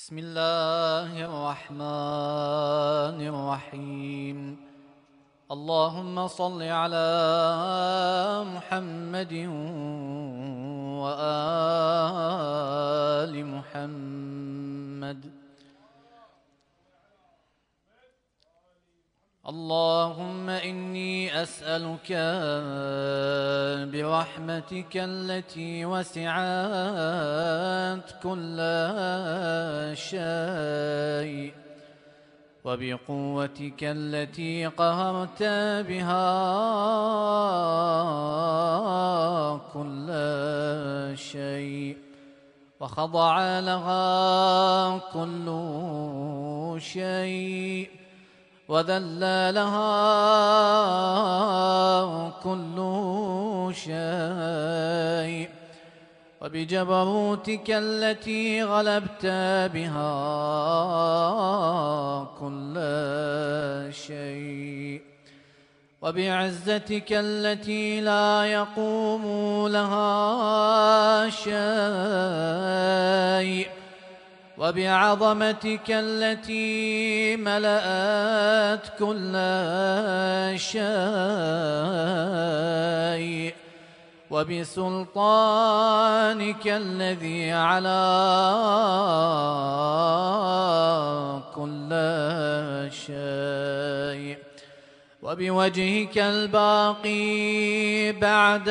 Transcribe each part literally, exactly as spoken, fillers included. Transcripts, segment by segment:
بسم الله الرحمن الرحيم. اللهم صل على محمد وآل محمد. اللهم إني أسألك برحمتك التي وسعت كل شيء وبقوتك التي قهرت بها كل شيء وخضع لها كل شيء وذل لها كل شيء وبجبروتك التي غلبت بها كل شيء وبعزتك التي لا يقوم لها شيء وبعظمتك التي ملأت كل شيء وبسلطانك الذي على كل شيء وبوجهك الباقي بعد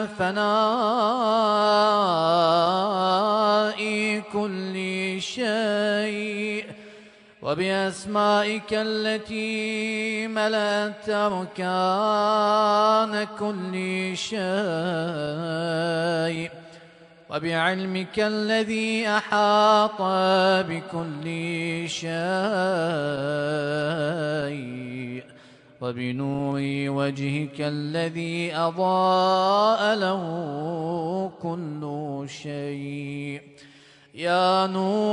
فناء كل شيء وبأسمائك التي ملأت أركان كل شيء وبعلمك الذي أحاط بكل شيء وبنور وجهك الذي أضاء له كل شيء. يا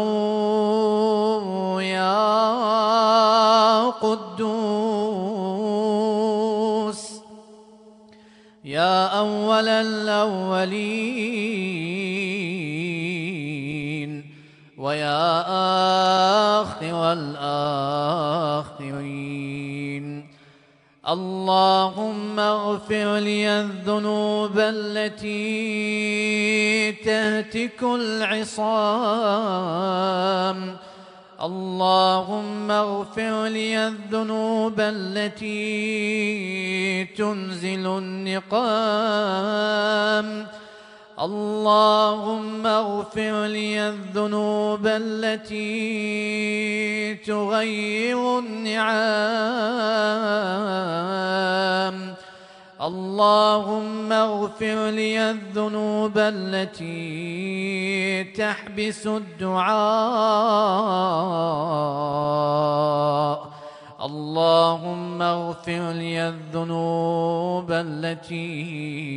نور يا قدوس يا أول الأولين ويا آخر الآخرين. اللهم اغفر لي الذنوب التي تهتك العصام. اللهم اغفر لي الذنوب التي تنزل النقام. اللهم اغفر لي الذنوب التي تغير النعام. اللهم اغفر لي الذنوب التي تحبس الدعاء. اللهم اغفر لي الذنوب التي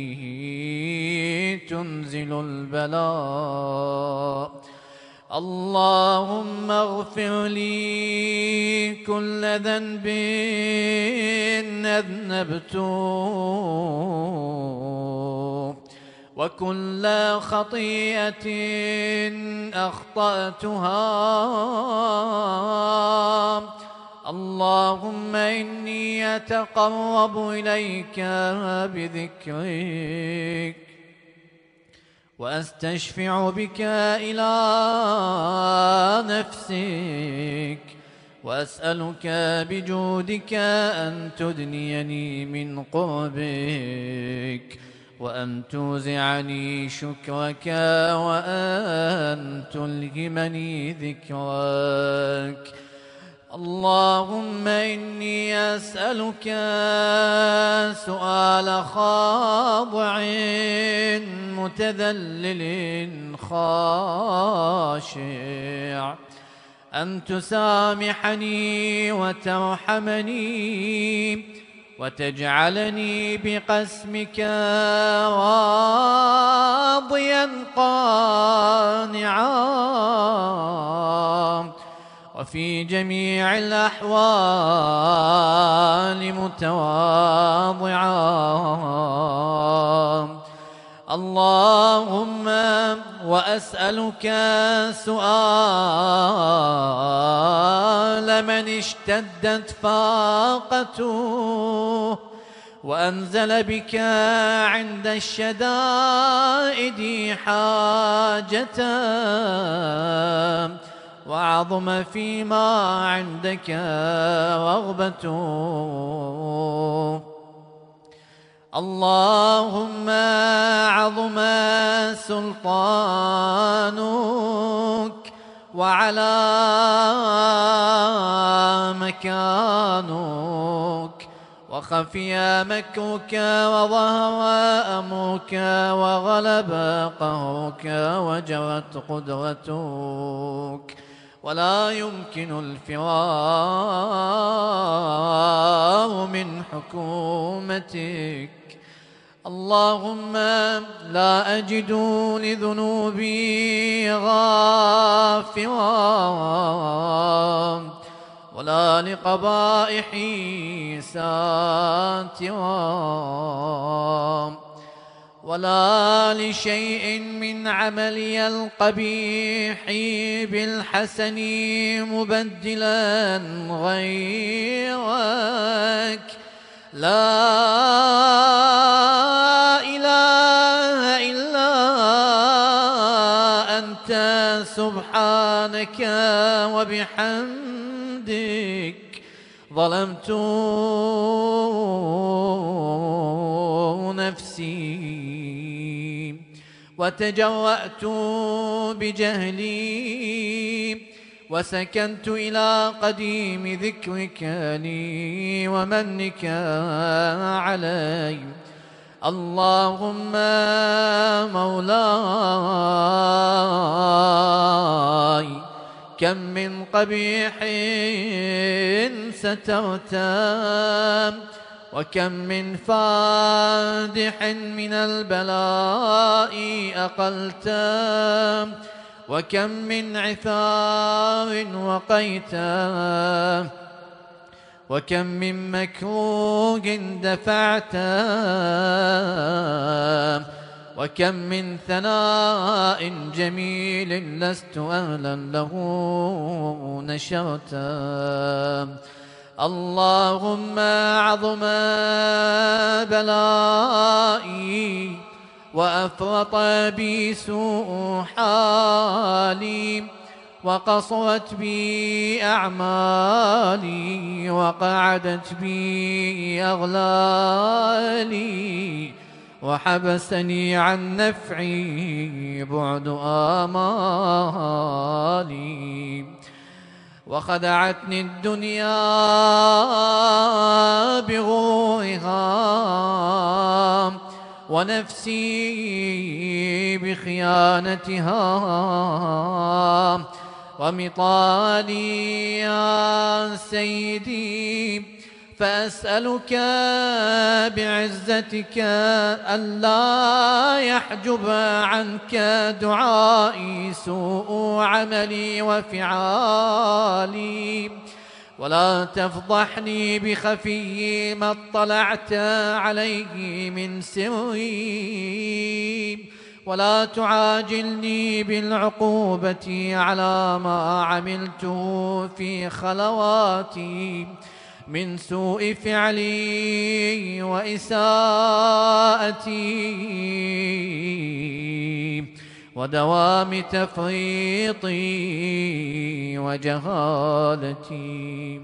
تنزل البلاء. اللهم اغفر لي كل ذنب أذنبته وكل خطيئة أخطأتها. اللهم إني أتقرب إليك بذكرك وأستشفع بك إلى نفسك وأسألك بجودك أن تدنيني من قربك وأن توزعني شكرك وأن تلهمني ذكرك. اللهم إني أسألك سؤال خاضع متذلل خاشع أن تسامحني وترحمني وتجعلني بقسمك راضيا قانعا وفي جميع الأحوال متواضعا. اللهم وأسألك سؤال من اشتدت فاقته وأنزل بك عند الشدائد حاجته وعظم فيما عندك رغبته. اللهم عظم سلطانك وعلى مكانك وخفي مكرك وظهر أمرك وغلب قهرك وجرت قدرتك ولا يمكن الفرار من حكومتك. اللهم لا أجد لذنوبي غافرا ولا لقبائحي ساترا ولا لشيء من عملي القبيح بالحسن مبدلا غيرك. لا إله إلا أنت سبحانك وبحمدك ظلمت نفسي وتجرأت بجهلي وسكنت إلى قديم ذكرك لي ومنك علي. اللهم مولاي كم من قبيح سترته وكم من فادح من البلاء أقلته وكم من عثار وقيته وكم من مكروه دفعته وكم من ثناء جميل لست أهلا له نشرته. اللهم عظم بلائي وأفرط بي سوء حالي وقصرت بي أعمالي وقعدت بي أغلالي وحبسني عن نفعي بعد آمالي وخدعتني الدنيا بغرورها ونفسي بخيانتها ومطالي يا سيدي فأسألك بعزتك ألا يحجب عنك دعائي سوء عملي وفعالي ولا تفضحني بخفي ما اطلعت عليه من سري ولا تعاجلني بالعقوبة على ما عملته في خلواتي من سوء فعلي وإساءتي ودوام تفريطي وجهالتي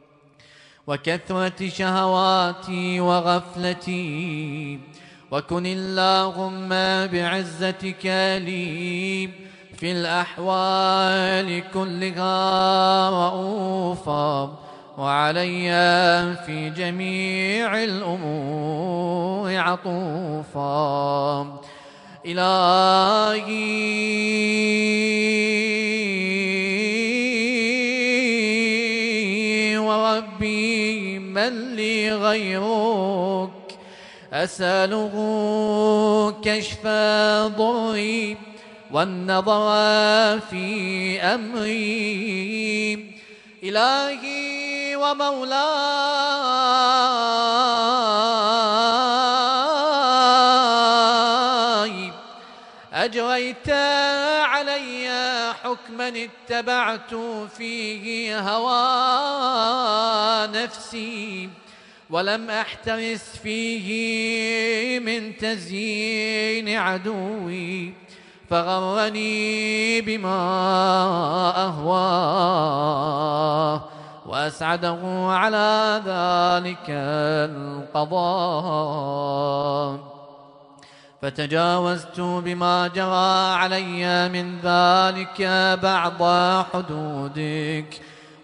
وكثرة شهواتي وغفلتي. وكن اللهم بعزتك لي في الأحوال كلها رؤوفا وعلي في جميع الأمور عطوفا. إلهي وربي من لي غيرك أسأله كشف ضري والنظر في أمري. إلهي ومولاي أجريت علي حكم من اتبعت فيه هوى نفسي، ولم أحترس فيه من تزيين عدوي، فغرني بما أهواه وأسعده على ذلك القضاء. فتجاوزت بما جرى علي من ذلك بعض حدودك،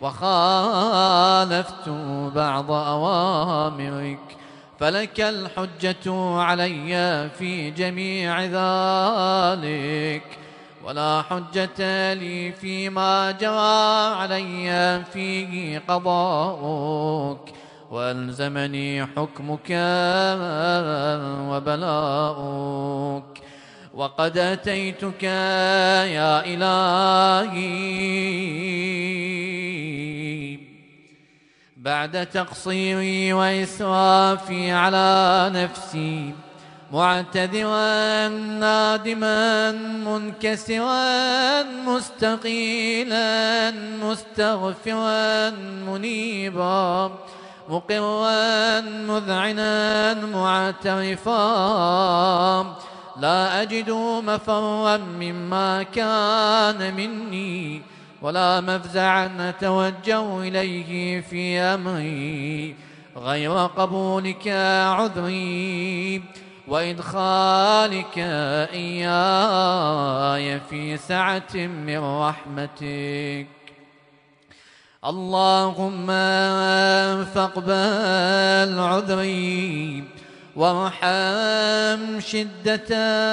وخالفت بعض أوامرك، فلك الحجة علي في جميع ذلك، ولا حجة لي فيما جرى علي فيه قضاؤك، وألزمني حكمك وبلاؤك. وقد أتيتك يا إلهي بعد تقصيري وإسرافي على نفسي، معتذرا نادما منكسرا مستقيلا مستغفرا منيبا، مقرا مذعنا معترفا، لا أجد مفرا مما كان مني، ولا مفزعا أتوجه إليه في أمري غير قبولك عذري وإدخالك إياي في سعة من رحمتك. اللهم فاقبل عذري وارحم شدة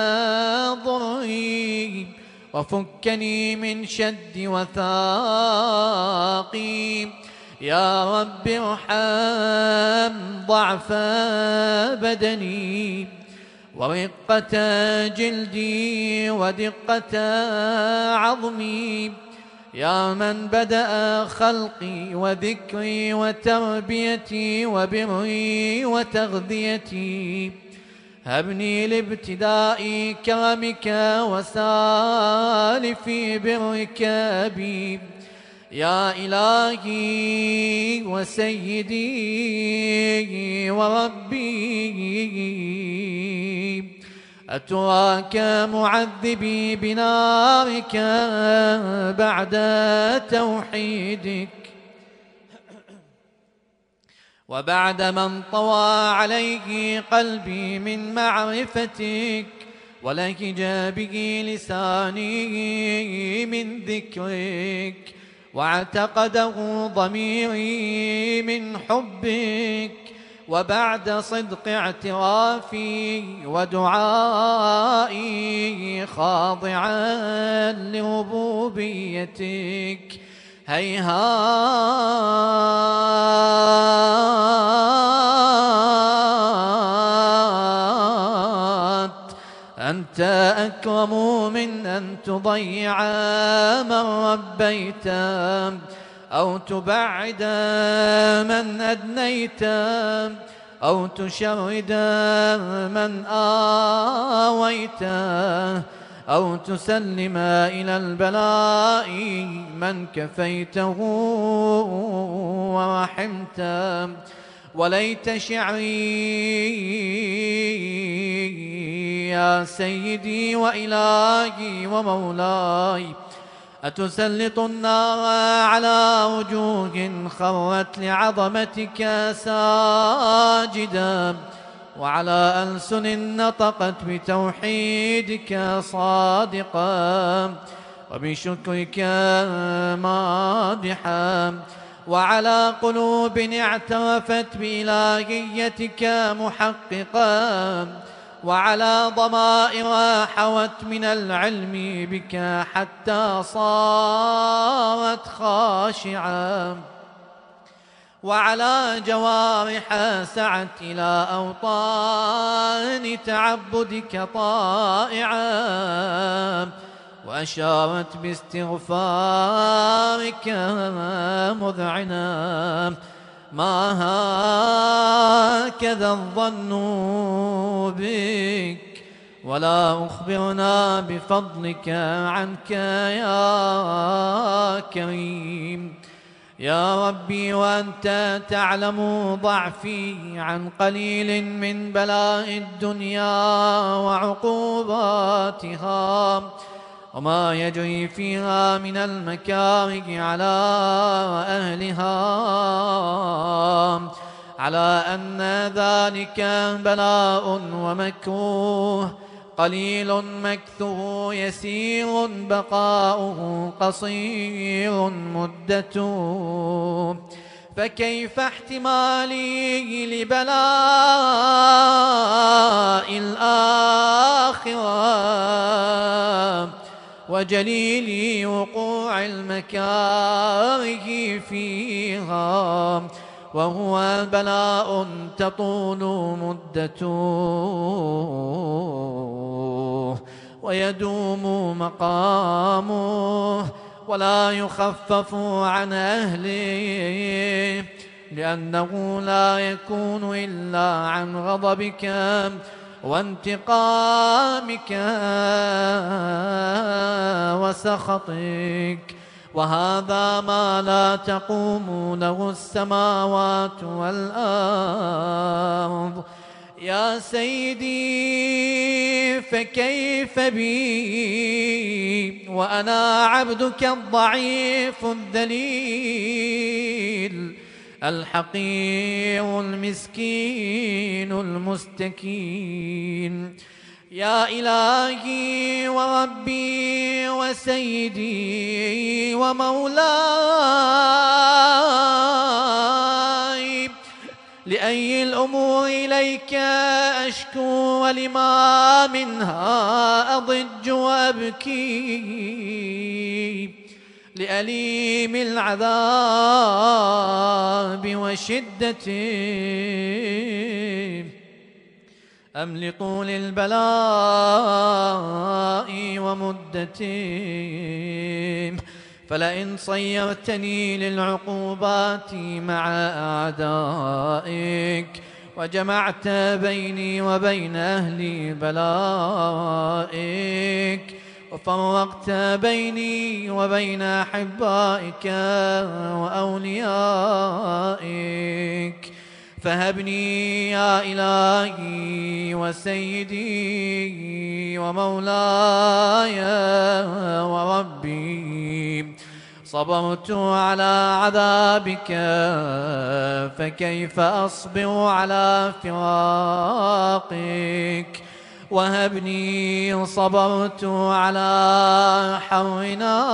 ضري، وفكني من شد وثاقي. يا رب ارحم ضعف بدني ورقة جلدي ودقة عظمي، يا من بدأ خلقي وذكري وتربيتي وبري وتغذيتي، هبني لابتداء كرمك وسالف برك بي. يا إلهي وسيدي وربي، أتراك معذبي بنارك بعد توحيدك، وبعد من طوى عليه قلبي من معرفتك، ولهج به لساني من ذكرك، واعتقده ضميري من حبك، وبعد صدق اعترافي ودعائي خاضعا لربوبيتك، هيهات أنت أكرم من أن تضيع من ربيت، أو تبعد من أدنيت، أو تشرد من آويت، أو تسلم إلى البلاء من كفيته ورحمته. وليت شعري يا سيدي وإلهي ومولاي، أتسلط النار على وجوه خرت لعظمتك ساجدا، وعلى ألسن نطقت بتوحيدك صادقا، وبشكرك مادحا، وعلى قلوب اعترفت بإلهيتك محققا، وعلى ضمائر حوت من العلم بك حتى صارت خاشعة، وعلى جوارح سعت إلى أوطان تعبدك طائعة، وأشارت باستغفارك مذعنا. ما هكذا الظن بك ولا أخبرنا بفضلك عنك يا كريم. يا ربي وأنت تعلم ضعفي عن قليل من بلاء الدنيا وعقوباتها وما يجري فيها من المكاره على أهلها، على أن ذلك بلاء ومكروه قليل مكثه يسير بقاؤه قصير مدته، فكيف احتمالي لبلاء الآخرة وجليل وقوع المكاره فيها، وهو بلاء تطول مدته ويدوم مقامه ولا يخفف عن أهله، لأنه لا يكون إلا عن غضبك وانتقامك وسخطك، وهذا ما لا تقوم له السماوات والأرض. يا سيدي فكيف بي وأنا عبدك الضعيف الذليل الحقير المسكين المستكين. يا إلهي وربي وسيدي ومولاي، لأي الأمور إليك أشكو ولما منها أضج وأبكي، لأليم العذاب وشدته أم لطول البلاء ومدته؟ فلئن صيرتني للعقوبات مع أعدائك وجمعت بيني وبين أهل بلائك وفرقت بيني وبين أحبائك وأوليائك، فهبني يا إلهي وسيدي ومولاي وربي. صبرت على عذابك فكيف أصبر على فراقك، وهبني صبرت على حر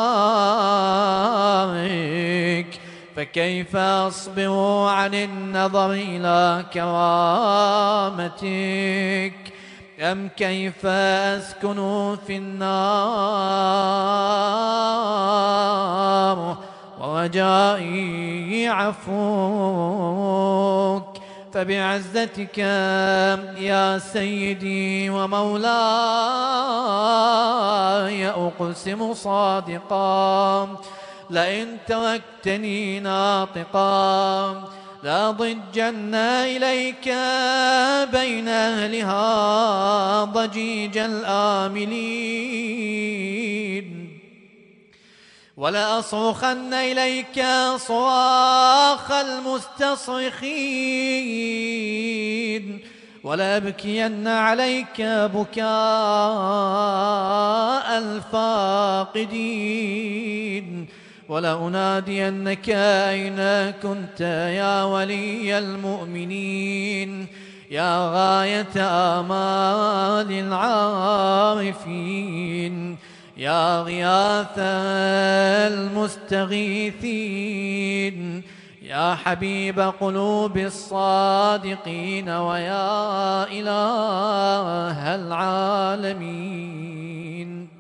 نارك فكيف أصبر عن النظر إلى كرامتك، أم كيف أسكن في النار ورجائي عفوك. فبعزتك يا سيدي ومولاي أقسم صادقا، لئن تركتني ناطقا لأضجن إليك بين أهلها ضجيج الآملين، ولأصرخن إليك صراخ المستصرخين، ولأبكين عليك بكاء الفاقدين، ولأنادينك أين كنت يا ولي المؤمنين، يا غاية آمال العارفين، يا غياث المستغيثين، يا حبيب قلوب الصادقين، ويا إله العالمين.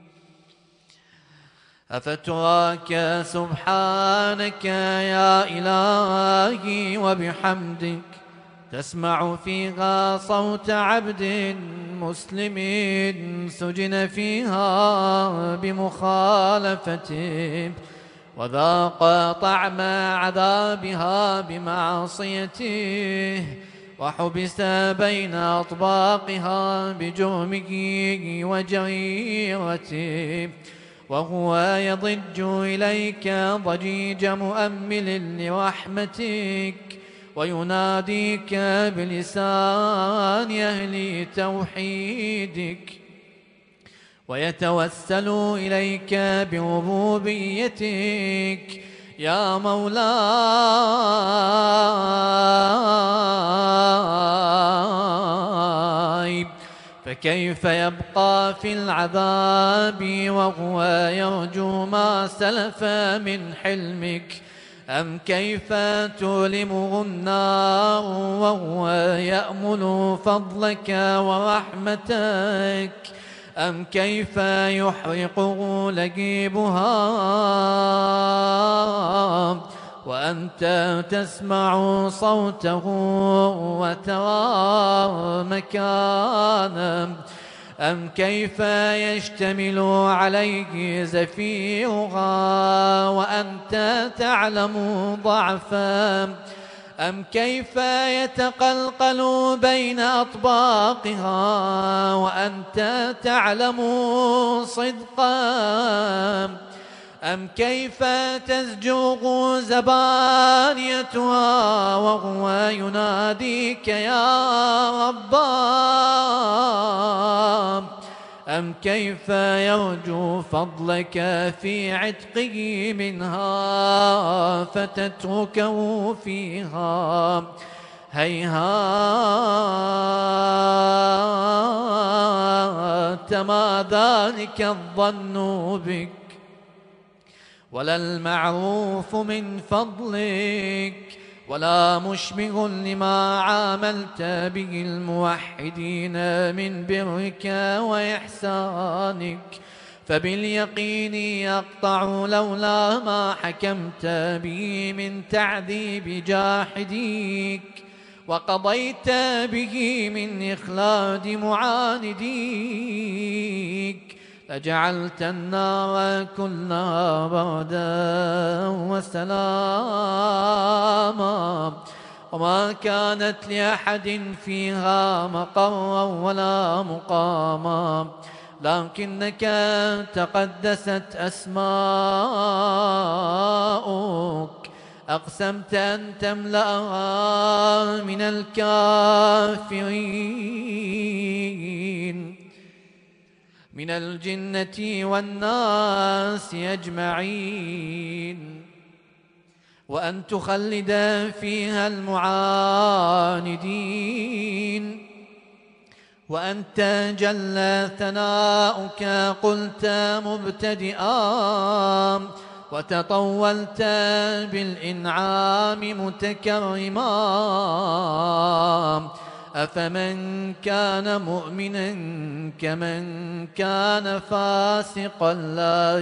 أفتراك سبحانك يا إلهي وبحمدك تسمع فيها صوت عبد مسلم سجن فيها بمخالفته وذاق طعم عذابها بمعصيته، وحبس بين أطباقها بجرمه وجريرته، وهو يضج إليك ضجيج مؤمل لرحمتك، ويناديك بلسان أهل توحيدك، ويتوسل إليك بربوبيتك يا مولاي. فكيف يبقى في العذاب وهو يرجو ما سلف من حلمك؟ أم كيف تؤلمه النار وهو يأمل فضلك ورحمتك؟ أم كيف يحرقه لهيبها وأنت تسمع صوته وترى مكانه؟ أم كيف يشتمل عليه زفيرها وأنت تعلم ضعفا؟ أم كيف يتقلقل بين أطباقها وأنت تعلم صدقا؟ أم كيف تزجوغ زبانيتها وهو يناديك يا رباه؟ أم كيف يرجو فضلك في عتقه منها فتتركه فيها؟ هيهات ما ذلك الظن بك ولا المعروف من فضلك ولا مشبه لما عاملت به الموحدين من برك وإحسانك. فباليقين يقطع لولا ما حكمت به من تعذيب جاحديك وقضيت به من إخلاد معانديك لجعلت النار كلها بردا وسلاما، وما كانت لأحد فيها مقرا ولا مقاما، لكنك تقدست أسماؤك أقسمت أن تملأها من الكافرين من الجنة والناس أجمعين، وأن تخلد فيها المعاندين، وأنت جل ثناؤك قلت مبتدئا وتطولت بالإنعام متكرما. أفمن كان مؤمنا كمن كان فاسقا لا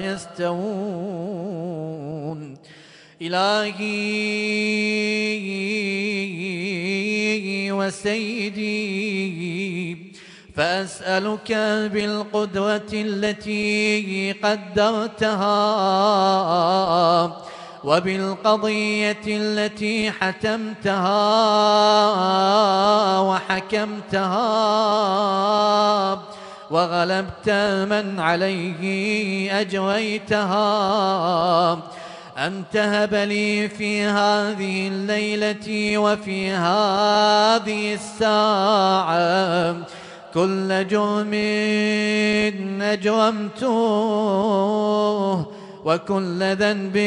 يستوون. إلهي وسيدي فأسألك بالقدرة التي قدرتها وبالقضية التي حتمتها وحكمتها وغلبت من عليه أجريتها أن تهب لي في هذه الليلة وفي هذه الساعة كل جرم أجرمته وكل ذنب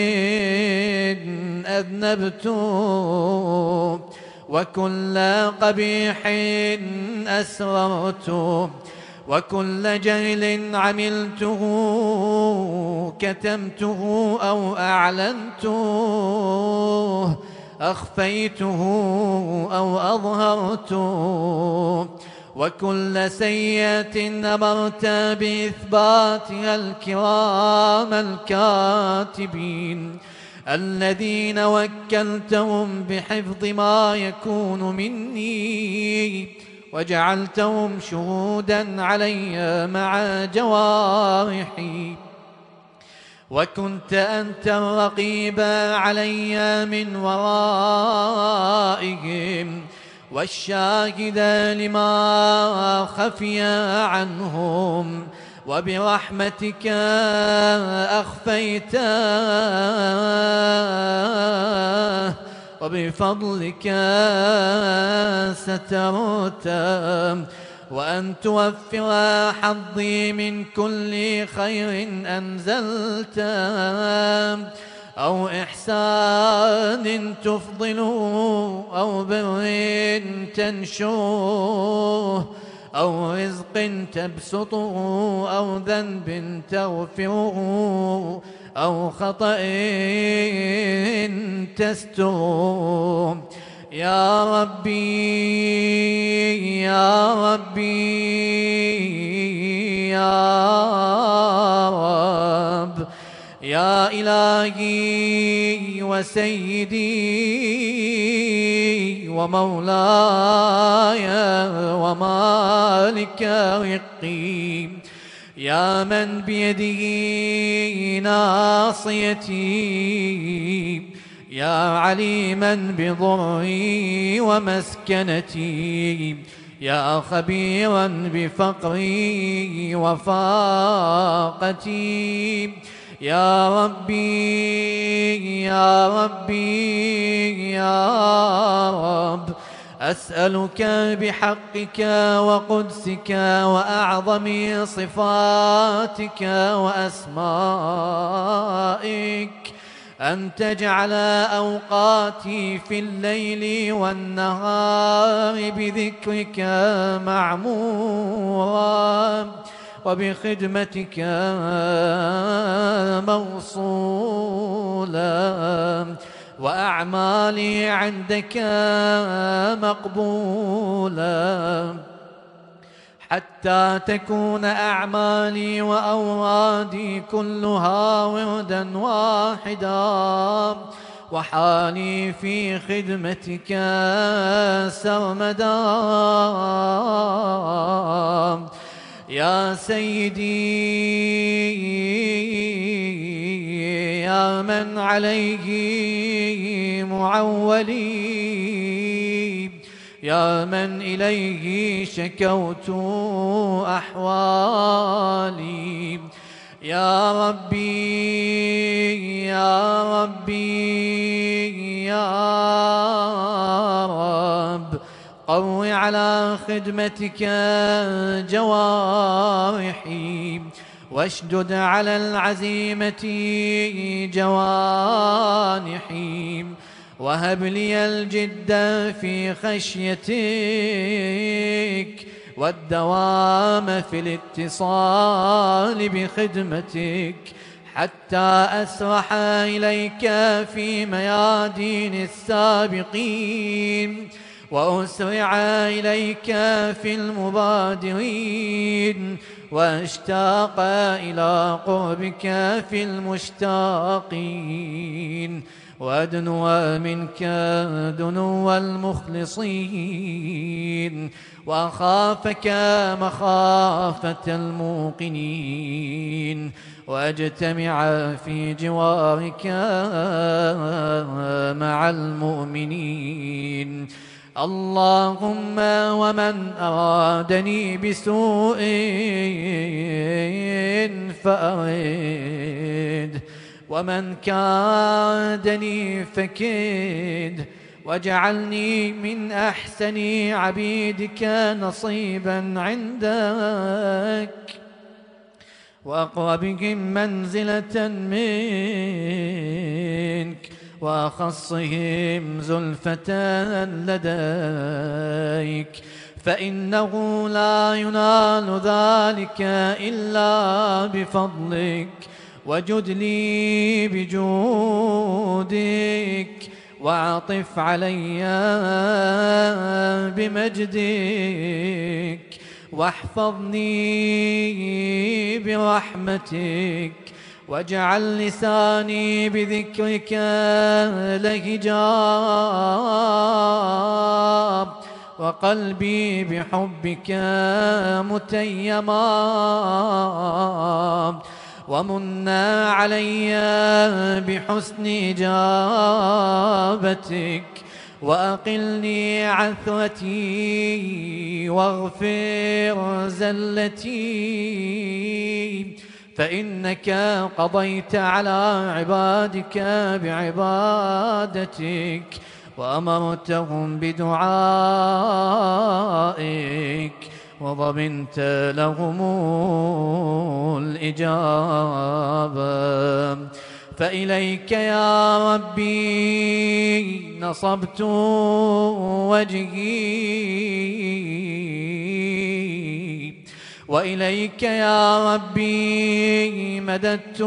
أذنبته وكل قبيح أسررته وكل جهل عملته كتمته أو أعلنته أخفيته أو أظهرته وكل سيئة أمرت بإثباتها الكرام الكاتبين الذين وكلتهم بحفظ ما يكون مني وجعلتهم شهودا علي مع جوارحي، وكنت أنت الرقيب علي من ورائهم، والشاهد لما خفي عنهم، وبرحمتك أخفيته، وبفضلك سترته، وأن توفر حظي من كل خير أنزلته، أو إحسان تفضله، أو بر تنشره، أو رزق تبسطه، أو ذنب تغفره، أو خطأ تستره. يا ربي يا ربي يا رب، يا إلهي وسيدي ومولاي ومالك رقي، يا من بيده ناصيتي، يا عليما بضري ومسكنتي، يا خبيرا بفقري وفاقتي. يا ربي يا ربي يا رب، أسألك بحقك وقدسك وأعظم صفاتك وأسمائك أن تجعل أوقاتي في الليل والنهار بذكرك معمورا، وبخدمتك موصولا، وأعمالي عندك مقبولا، حتى تكون أعمالي وأورادي كلها وردا واحدا، وحالي في خدمتك سرمدا. يا سيدي يا من عليه معولي، يا من إليه شكوت أحوالي، يا ربي يا ربي يا رب، قو على خدمتك جوارحي، واشدد على العزيمة جوانحي، وهب لي الجد في خشيتك، والدوام في الاتصال بخدمتك، حتى أسرح إليك في ميادين السابقين، وأسرع إليك في المبادرين، واشتاق إلى قربك في المشتاقين، وأدنو منك دنو المخلصين، وأخافك مخافة الموقنين، وأجتمع في جوارك مع المؤمنين. اللهم ومن أرادني بسوء فأرد، ومن كادني فكد، واجعلني من أحسن عبيدك نصيبا عندك، وأقربهم منزلة منك، وأخصهم زلفة لديك، فإنه لا ينال ذلك إلا بفضلك، وجد لي بجودك، وعطف علي بمجدك، واحفظني برحمتك، واجعل لساني بذكرك لهجاب، وقلبي بحبك متيما، ومنا علي بحسن إجابتك، وأقلني عثرتي واغفر زلتي، فإنك قضيت على عبادك بعبادتك وأمرتهم بدعائك وضمنت لهم الإجابة. فإليك يا ربي نصبت وجهي، وإليك يا ربي مددت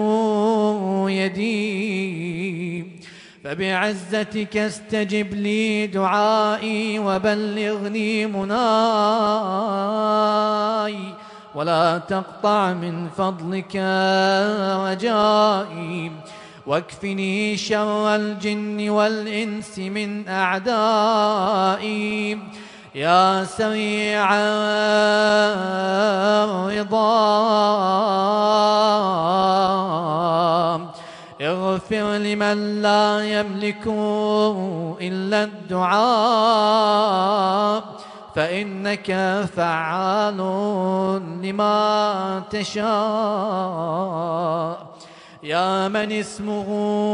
يدي، فبعزتك استجب لي دعائي وبلغني مناي، ولا تقطع من فضلك رجائي، واكفني شر الجن والإنس من أعدائي، يا سريع الرضا. اغفر لمن لا يملك إلا الدعاء، فإنك فعال لما تشاء، يا من اسمه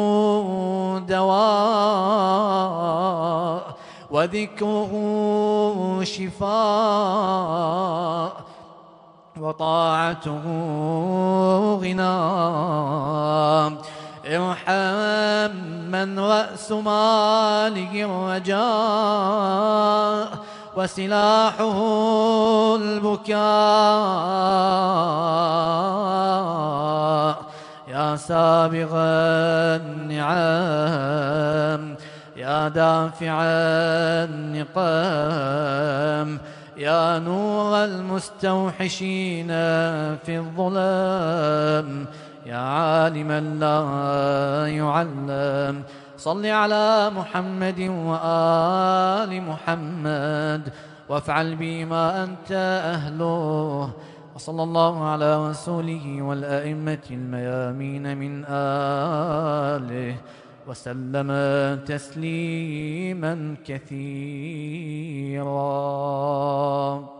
دواء وذكره شفاء وطاعته غنى. ارحم من رأس ماله الرجاء وسلاحه البكاء، يا سابغ النعم، يا دافع النقام، يا نور المستوحشين في الظلام، يا عالما لا يعلم. صل على محمد وآل محمد وافعل بما أنت أهله. وصلى الله على رسوله والأئمة الميامين من آله وسلم تسليما كثيرا.